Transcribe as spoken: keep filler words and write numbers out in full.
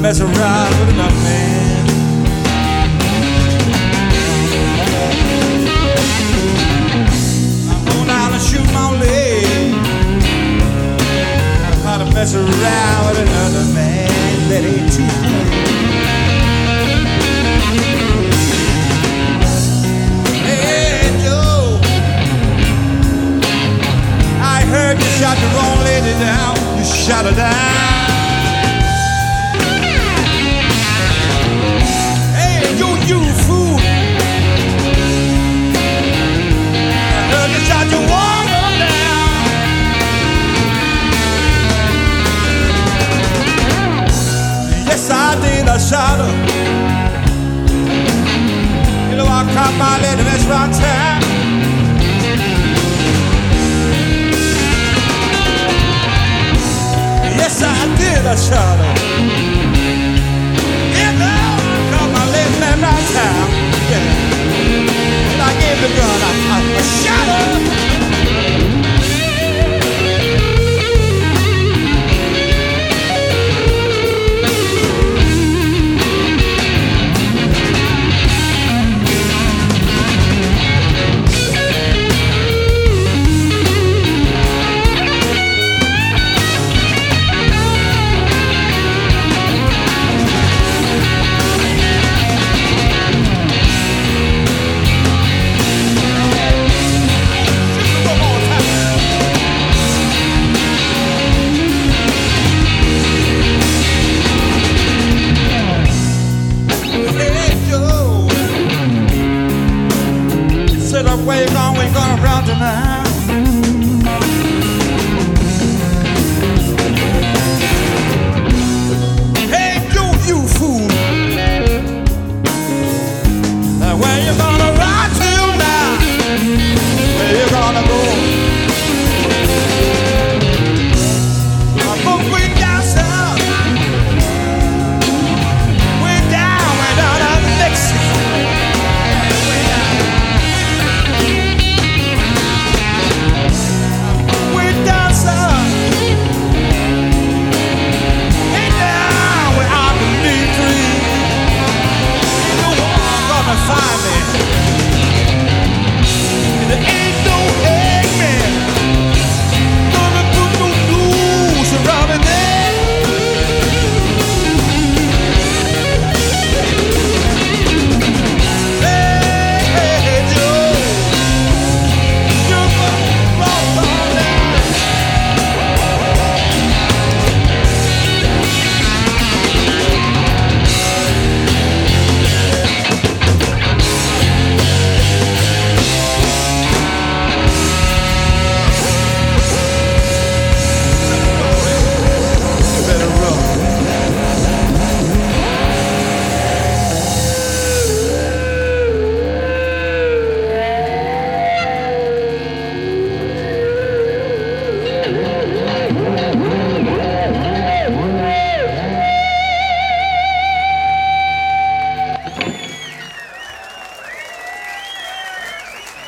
mess around with another man. I'm going down and shoot my leg. How to mess around with another man that ain't too cool. Hey Joe, I heard you shot the wrong lady down. You shot her down. You fool! I heard you shot your woman down. Yes, I did. I shot her. You know I caught my lady. That's right time. Yes, I did. I shot her.